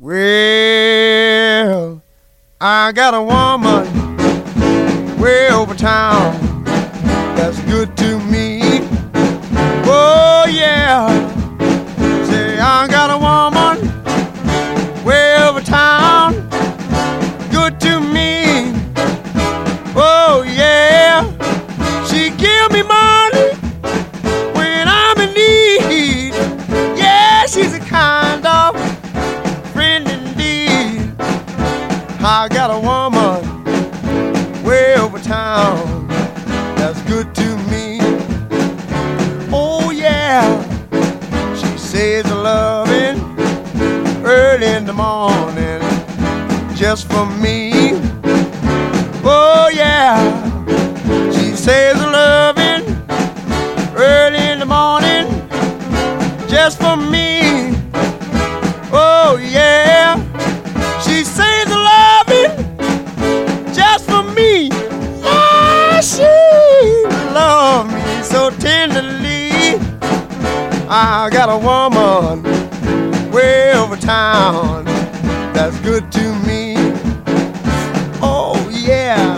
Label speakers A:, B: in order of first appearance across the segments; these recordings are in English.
A: Well, I got a woman way over town that's good to me. Oh yeah, say I got a woman way over town, good to me. Oh yeah, she give me money when I'm in need. Yeah, she's a kind of friend indeed. I got a woman way over town that's good to me. Oh yeah, she says a loving early in the morning just for me. Oh yeah, she says a loving early in the morning just for me. Oh yeah, she says a loving just for me. Yeah, she loves me so tenderly. I got a woman way over town that's good to me. Oh yeah.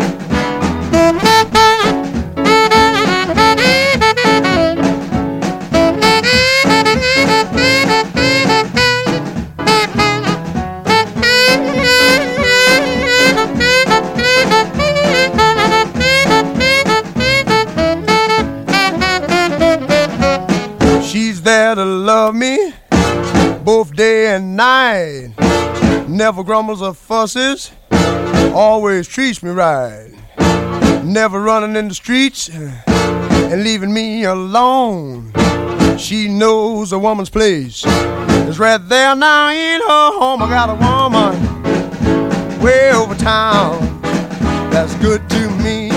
A: She's there to love me both day and night. Never grumbles or fusses, always treats me right. Never running in the streets and leaving me alone. She knows a woman's place is right there now in her home. I got a woman way over town that's good to me.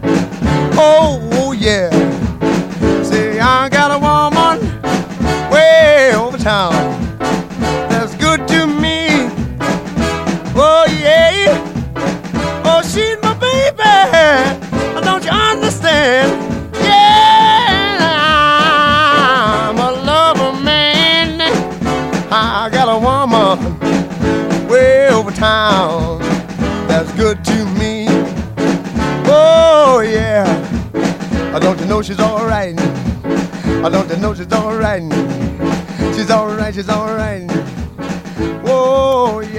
A: Oh yeah, say I got a woman way over town that's good to me. Oh yeah, oh she's my baby, don't you understand? Yeah, I'm a lover man. I got a woman way over town that's good to me. Oh yeah, don't you know she's alright? Don't you know she's alright? She's alright, she's alright. Whoa,